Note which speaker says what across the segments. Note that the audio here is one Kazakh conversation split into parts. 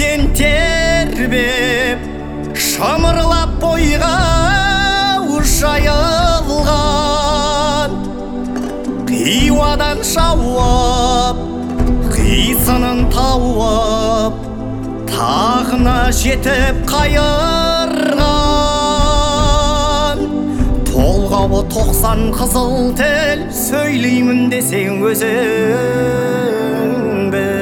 Speaker 1: көзден тербеп шымырлап бойға жайылған, қиуадан шауып қисынын тауып тағына жетіп қайырған. Толғауы 90 қызыл тіл сөйлеймін десең өзің біл.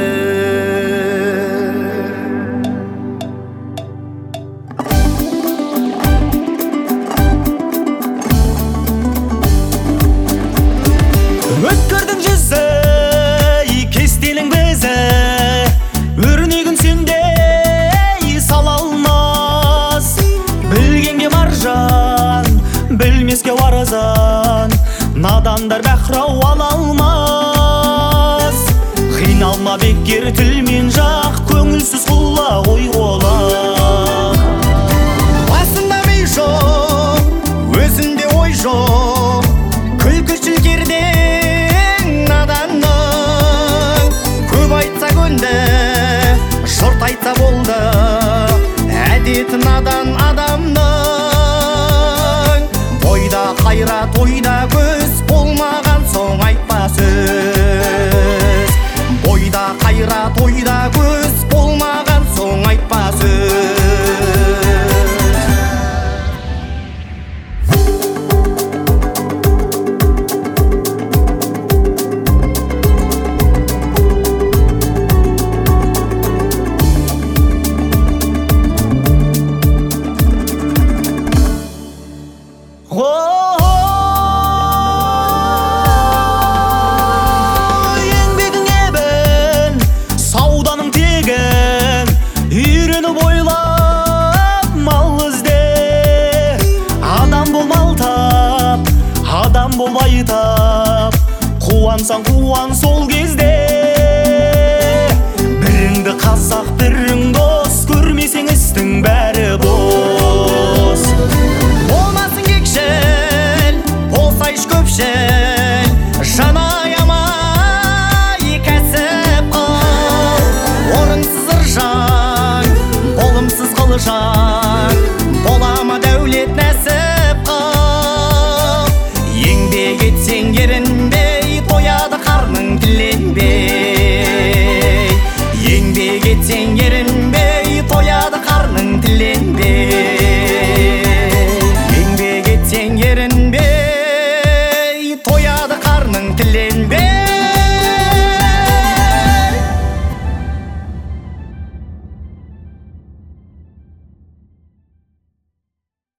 Speaker 2: Өткірдің жүзі, кестенің бізі, өрнегін сендей сала алмас. Білгенге маржан, білмеске арзан, надандар бақырау ала алмас. Қиналма бекер тілмен жақ, көңілсіз құла ой қолақ.
Speaker 1: Басында ми жоқ, өзінде ой жоқ, күлкішіл кердең наданның. Көп айтса көнді, жұрт айтса болды, әдеті надан адамның. Бойда қайрат, ойда көз, болмаған соң айтпа сөз. Бойда қайрат, ойда көз, болмаған соң айтпа сөз.
Speaker 2: Еңбегің ебін, сауданың тегін, үйреніп ойлап мал ізде. Адам бол мал тап, адам бол бай тап, қуансаң қуан сол